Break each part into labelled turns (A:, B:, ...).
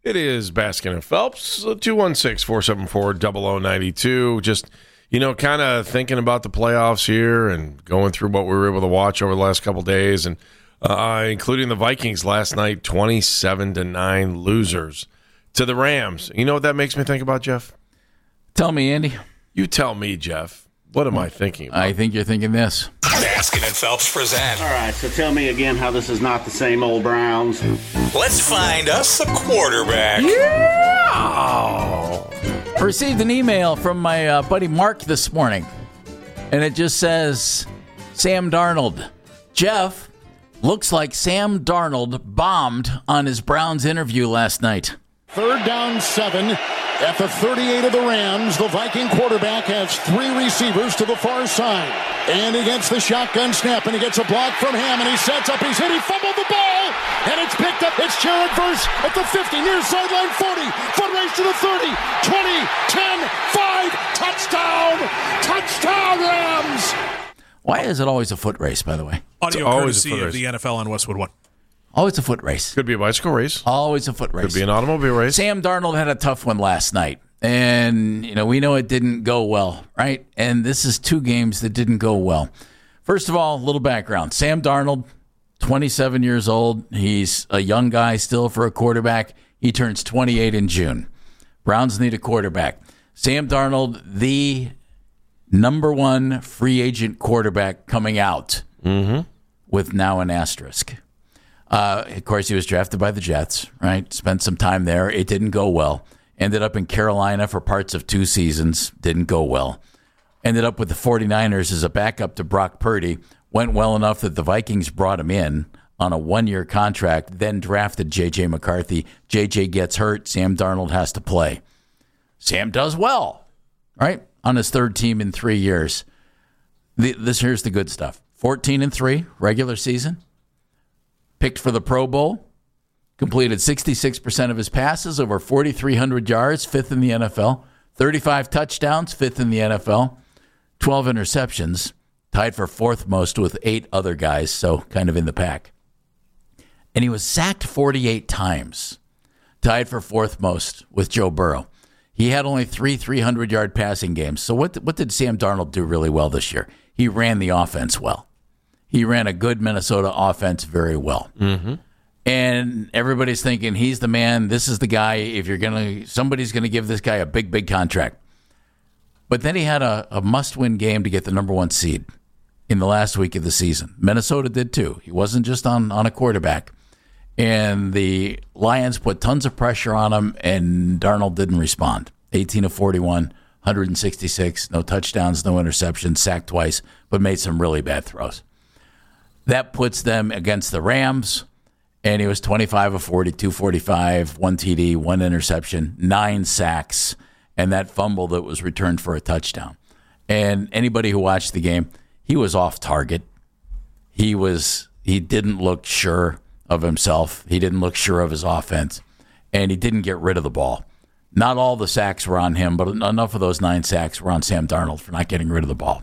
A: It is Baskin and Phelps, 216-474-0092. Just, kind of thinking about the playoffs here and going through what we were able to watch over the last couple days, and including the Vikings last night, 27-9 losers to the Rams. You know what that makes me think about, Jeff?
B: Tell me, Andy.
A: You tell me, Jeff. What am I thinking about?
B: I think you're thinking this.
C: Baskin and Phelps present.
D: All right, so tell me again how this is not the same old Browns.
C: Let's find us a quarterback.
B: Yeah! I received an email from my buddy Mark this morning, and it just says, Sam Darnold. Jeff, looks like Sam Darnold bombed on his Browns interview last night.
E: 3rd down 7 at the 38 of the Rams. The Viking quarterback has 3 receivers to the far side. And he gets the shotgun snap, and he gets a block from Hammond. He sets up, he's hit, he fumbled the ball, and it's picked up. It's Jared Verse at the 50, near sideline 40, foot race to the 30, 20, 10, 5, touchdown! Touchdown, Rams!
B: Why is it always a foot race, by the way?
F: Audio courtesy of the NFL on Westwood One.
B: Always a foot race.
A: Could be a bicycle race.
B: Always a foot race.
A: Could be an automobile race.
B: Sam Darnold had a tough one last night. And, we know it didn't go well, right? And this is 2 games that didn't go well. First of all, a little background. Sam Darnold, 27 years old. He's a young guy still for a quarterback. He turns 28 in June. Browns need a quarterback. Sam Darnold, the number 1 free agent quarterback coming out with now an asterisk. Of course, he was drafted by the Jets, right? Spent some time there. It didn't go well. Ended up in Carolina for parts of 2 seasons. Didn't go well. Ended up with the 49ers as a backup to Brock Purdy. Went well enough that the Vikings brought him in on a 1-year contract, then drafted J.J. McCarthy. J.J. gets hurt. Sam Darnold has to play. Sam does well, right? On his 3rd team in 3 years. Here's the good stuff. 14-3 regular season. Picked for the Pro Bowl, completed 66% of his passes, over 4,300 yards, 5th in the NFL, 35 touchdowns, 5th in the NFL, 12 interceptions, tied for 4th most with 8 other guys, so kind of in the pack. And he was sacked 48 times, tied for 4th most with Joe Burrow. He had only 3 300-yard passing games. So what did Sam Darnold do really well this year? He ran the offense well. He ran a good Minnesota offense very well. Mm-hmm. And everybody's thinking he's the man. This is the guy. If somebody's going to give this guy a big, big contract. But then he had a must-win game to get the number 1 seed in the last week of the season. Minnesota did too. He wasn't just on a quarterback. And the Lions put tons of pressure on him, and Darnold didn't respond. 18 of 41, 166, no touchdowns, no interceptions, sacked twice, but made some really bad throws. That puts them against the Rams, and he was 25 of 40, 245, 1 TD, 1 interception, 9 sacks, and that fumble that was returned for a touchdown. And anybody who watched the game, he was off target. He didn't look sure of himself. He didn't look sure of his offense, and he didn't get rid of the ball. Not all the sacks were on him, but enough of those 9 sacks were on Sam Darnold for not getting rid of the ball.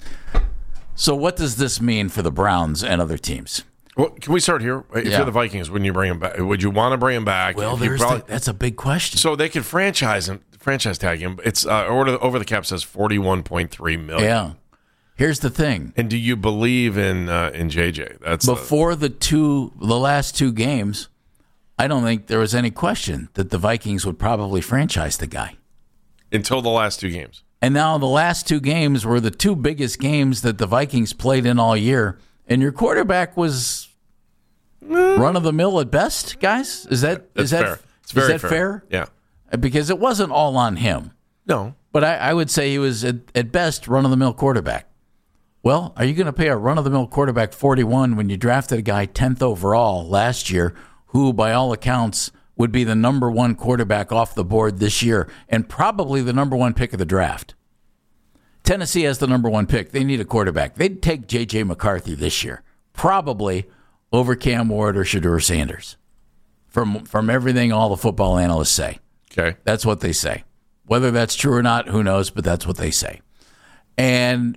B: So what does this mean for the Browns and other teams?
A: Well, can we start here? If you're the Vikings, wouldn't you bring him back? Would you want to bring him back?
B: Well, that's a big question.
A: So they could franchise tag him. It's over the cap says $41.3 million.
B: Yeah. Here's the thing.
A: And do you believe in JJ? That's
B: before the last 2 games, I don't think there was any question that the Vikings would probably franchise the guy.
A: Until the last 2 games.
B: And now the last 2 games were the 2 biggest games that the Vikings played in all year. And your quarterback was run-of-the-mill at best, guys? Is that
A: fair? It's very
B: fair?
A: Yeah.
B: Because it wasn't all on him.
A: No.
B: But I would say he was, at best, run-of-the-mill quarterback. Well, are you going to pay a run-of-the-mill quarterback 41 when you drafted a guy 10th overall last year who, by all accounts, would be the number 1 quarterback off the board this year and probably the number 1 pick of the draft? Tennessee has the number 1 pick. They need a quarterback. They'd take J.J. McCarthy this year, probably over Cam Ward or Shedeur Sanders, from everything all the football analysts say.
A: Okay.
B: That's what they say. Whether that's true or not, who knows, but that's what they say. And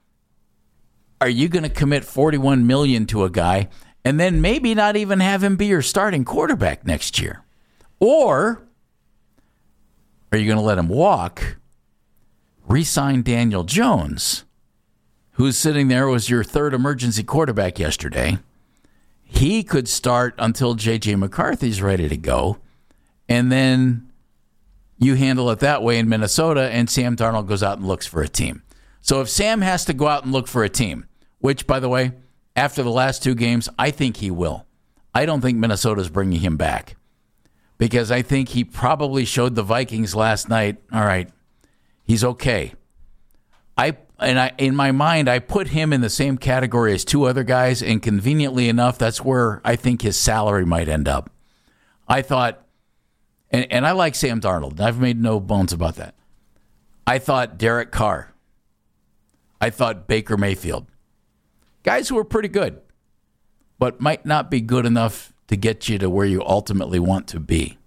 B: are you going to commit $41 million to a guy and then maybe not even have him be your starting quarterback next year? Or are you going to let him walk, re-sign Daniel Jones, who's sitting there, was your third emergency quarterback yesterday? He could start until J.J. McCarthy's ready to go, and then you handle it that way in Minnesota, and Sam Darnold goes out and looks for a team. So if Sam has to go out and look for a team, which, by the way, after the last 2 games, I think he will. I don't think Minnesota's bringing him back because I think he probably showed the Vikings last night, all right, he's okay. In my mind, I put him in the same category as 2 other guys, and conveniently enough, that's where I think his salary might end up. I thought, and I like Sam Darnold. I've made no bones about that. I thought Derek Carr. I thought Baker Mayfield. Guys who are pretty good, but might not be good enough to get you to where you ultimately want to be.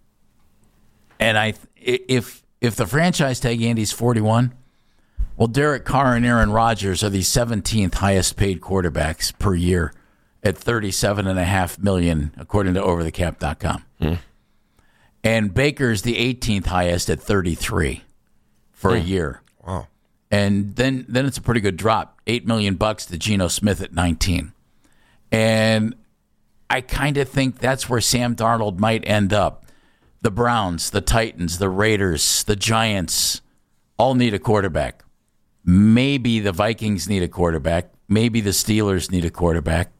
B: And if the franchise tag Andy's 41, well, Derek Carr and Aaron Rodgers are the 17th highest paid quarterbacks per year at $37.5 million, according to overthecap.com. And Baker's the 18th highest at 33 for a year.
A: Wow.
B: And then it's a pretty good drop, $8 million to Geno Smith at 19. And I kind of think that's where Sam Darnold might end up. The Browns, the Titans, the Raiders, the Giants all need a quarterback. Maybe the Vikings need a quarterback. Maybe the Steelers need a quarterback.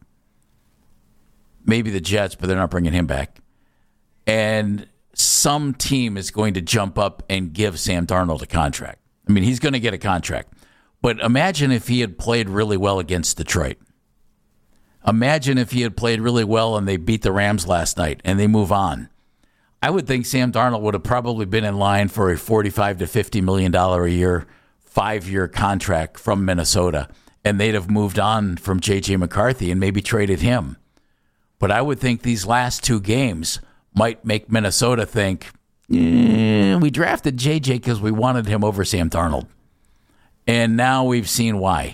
B: Maybe the Jets, but they're not bringing him back. And some team is going to jump up and give Sam Darnold a contract. I mean, he's going to get a contract. But imagine if he had played really well against Detroit. Imagine if he had played really well and they beat the Rams last night and they move on. I would think Sam Darnold would have probably been in line for a $45 to $50 million a year, 5-year contract from Minnesota, and they'd have moved on from J.J. McCarthy and maybe traded him. But I would think these last 2 games might make Minnesota think, we drafted J.J. because we wanted him over Sam Darnold. And now we've seen why.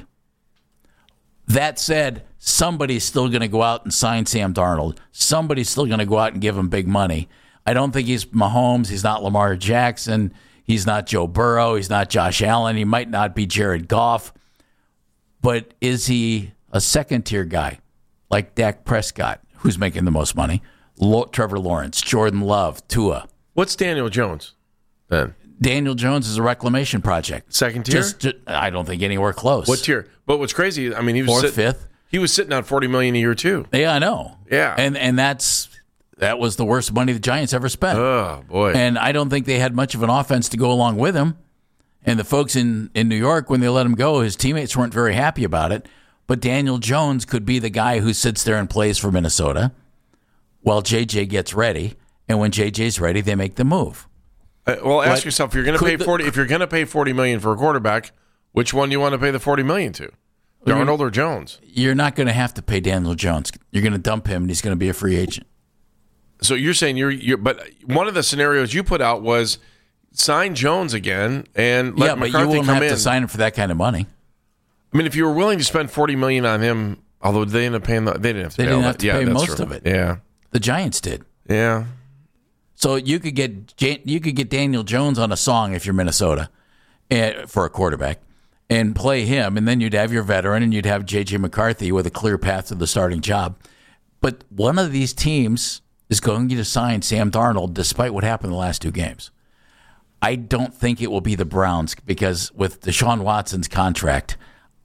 B: That said, somebody's still going to go out and sign Sam Darnold. Somebody's still going to go out and give him big money. I don't think he's Mahomes. He's not Lamar Jackson. He's not Joe Burrow. He's not Josh Allen. He might not be Jared Goff. But is he a second-tier guy like Dak Prescott, who's making the most money? Trevor Lawrence, Jordan Love, Tua.
A: What's Daniel Jones then?
B: Daniel Jones is a reclamation project.
A: Second tier?
B: I don't think anywhere close.
A: What tier? But what's crazy, I mean, he was
B: 4th, 5th.
A: He was sitting on $40 million a year too.
B: Yeah, I know.
A: Yeah,
B: and that was the worst money the Giants ever spent.
A: Oh boy!
B: And I don't think they had much of an offense to go along with him. And the folks in New York, when they let him go, his teammates weren't very happy about it. But Daniel Jones could be the guy who sits there and plays for Minnesota while JJ gets ready. And when JJ's ready, they make the move.
A: Ask yourself, if you're going to pay $40 million for a quarterback, which one do you want to pay the $40 million to? Darnold or Jones?
B: You're not going to have to pay Daniel Jones. You're going to dump him, and he's going to be a free agent.
A: So you're saying but one of the scenarios you put out was sign Jones again and let McCarthy come in.
B: Yeah, but you won't have to sign him for that kind of money.
A: I mean, if you were willing to spend $40 million on him, although they ended up paying, they didn't have to pay
B: most of it.
A: Yeah,
B: the Giants did.
A: Yeah.
B: So you could get Daniel Jones on a song if you're Minnesota for a quarterback and play him, and then you'd have your veteran and you'd have J.J. McCarthy with a clear path to the starting job. But one of these teams is going to sign Sam Darnold despite what happened in the last 2 games. I don't think it will be the Browns because with Deshaun Watson's contract,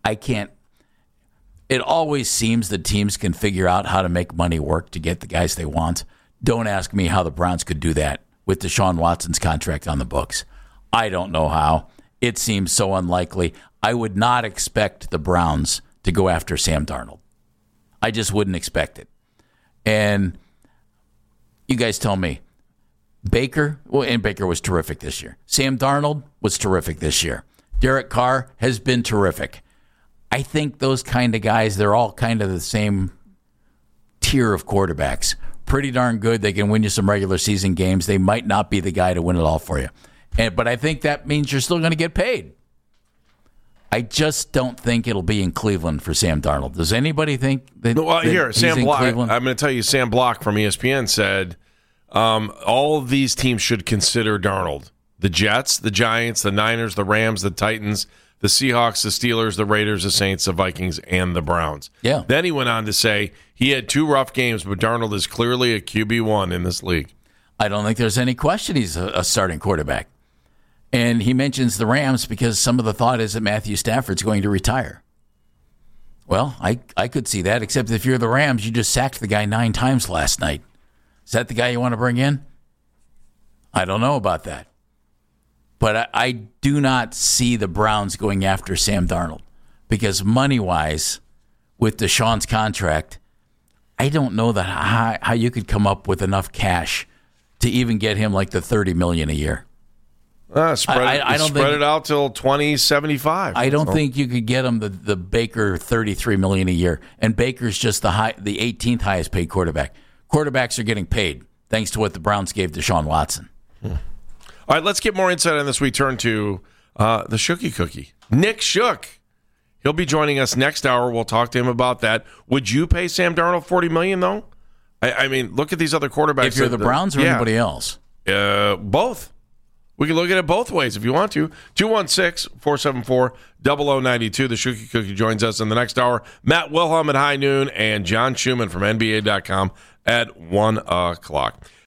B: it always seems that teams can figure out how to make money work to get the guys they want. Don't ask me how the Browns could do that with Deshaun Watson's contract on the books. I don't know how. It seems so unlikely. I would not expect the Browns to go after Sam Darnold. I just wouldn't expect it. And you guys tell me, Baker was terrific this year. Sam Darnold was terrific this year. Derek Carr has been terrific. I think those kind of guys, they're all kind of the same tier of quarterbacks. Pretty darn good. They can win you some regular season games. They might not be the guy to win it all for you. But I think that means you're still going to get paid. I just don't think it'll be in Cleveland for Sam Darnold. Does anybody think that?
A: Well, here, Sam Block. I'm
B: Cleveland?
A: going to tell you, Sam Block from ESPN said all of these teams should consider Darnold. The Jets, the Giants, the Niners, the Rams, the Titans, the Seahawks, the Steelers, the Raiders, the Saints, the Vikings, and the Browns.
B: Yeah.
A: Then he went on to say he had 2 rough games, but Darnold is clearly a QB1 in this league.
B: I don't think there's any question he's a starting quarterback. And he mentions the Rams because some of the thought is that Matthew Stafford's going to retire. Well, I could see that, except if you're the Rams, you just sacked the guy 9 times last night. Is that the guy you want to bring in? I don't know about that. But I do not see the Browns going after Sam Darnold because money-wise, with Deshaun's contract, I don't know that how you could come up with enough cash to even get him like the $30 million a year.
A: Spread it out till 2075.
B: I don't think you could get him the Baker $33 million a year, and Baker's just the 18th highest paid quarterback. Quarterbacks are getting paid thanks to what the Browns gave Deshaun Watson.
A: All right, let's get more insight on this. We turn to the Shookie Cookie, Nick Shook. He'll be joining us next hour. We'll talk to him about that. Would you pay Sam Darnold $40 million though? I mean, look at these other quarterbacks.
B: If you're the Browns or anybody else,
A: both. We can look at it both ways if you want to. 216-474-0092. The Shookie Cookie joins us in the next hour. Matt Wilhelm at high noon and John Schumann from NBA.com at 1 o'clock.